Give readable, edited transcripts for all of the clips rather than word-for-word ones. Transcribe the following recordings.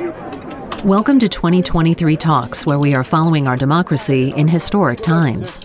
Welcome to 2023 Talks, where we are following our democracy in historic times.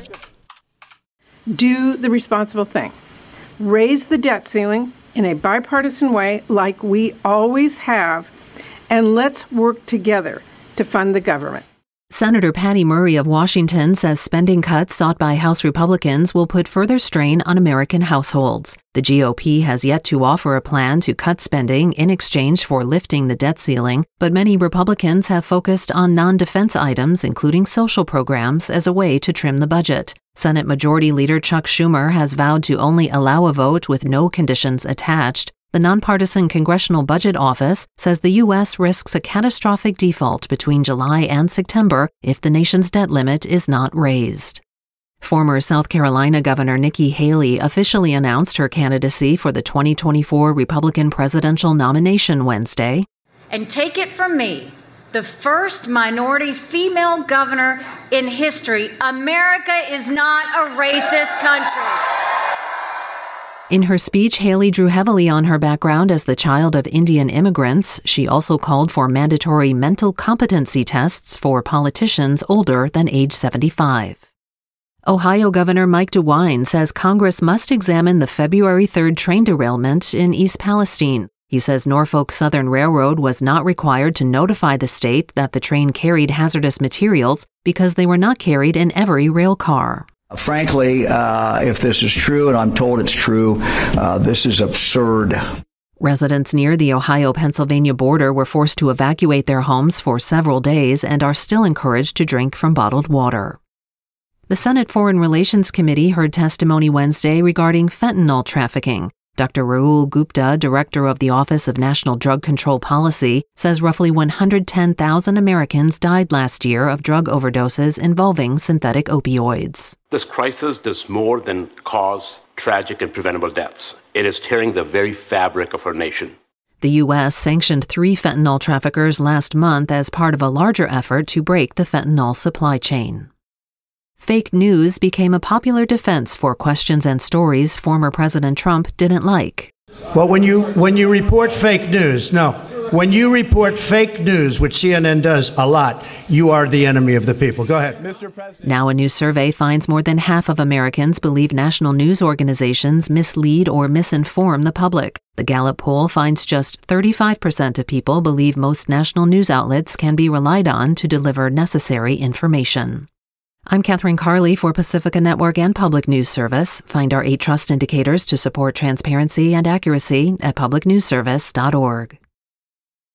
Do the responsible thing. Raise the debt ceiling in a bipartisan way like we always have, and let's work together to fund the government. Senator Patty Murray of Washington says spending cuts sought by House Republicans will put further strain on American households. The GOP has yet to offer a plan to cut spending in exchange for lifting the debt ceiling, but many Republicans have focused on non-defense items, including social programs, as a way to trim the budget. Senate Majority Leader Chuck Schumer has vowed to only allow a vote with no conditions attached. The nonpartisan Congressional Budget Office says the U.S. risks a catastrophic default between July and September if the nation's debt limit is not raised. Former South Carolina Governor Nikki Haley officially announced her candidacy for the 2024 Republican presidential nomination Wednesday. And take it from me, the first minority female governor in history, America is not a racist country. In her speech, Haley drew heavily on her background as the child of Indian immigrants. She also called for mandatory mental competency tests for politicians older than age 75. Ohio Governor Mike DeWine says Congress must examine the February 3rd train derailment in East Palestine. He says Norfolk Southern Railroad was not required to notify the state that the train carried hazardous materials because they were not carried in every rail car. Frankly, if this is true, and I'm told it's true, this is absurd. Residents near the Ohio-Pennsylvania border were forced to evacuate their homes for several days and are still encouraged to drink from bottled water. The Senate Foreign Relations Committee heard testimony Wednesday regarding fentanyl trafficking. Dr. Rahul Gupta, director of the Office of National Drug Control Policy, says roughly 110,000 Americans died last year of drug overdoses involving synthetic opioids. This crisis does more than cause tragic and preventable deaths. It is tearing the very fabric of our nation. The U.S. sanctioned 3 fentanyl traffickers last month as part of a larger effort to break the fentanyl supply chain. Fake news became a popular defense for questions and stories former President Trump didn't like. Well, when you report fake news, when you report fake news, which CNN does a lot, you are the enemy of the people. Go ahead. Mr. President. Now a new survey finds more than half of Americans believe national news organizations mislead or misinform the public. The Gallup poll finds just 35% of people believe most national news outlets can be relied on to deliver necessary information. I'm Catherine Carley for Pacifica Network and Public News Service. Find our 8 trust indicators to support transparency and accuracy at publicnewsservice.org.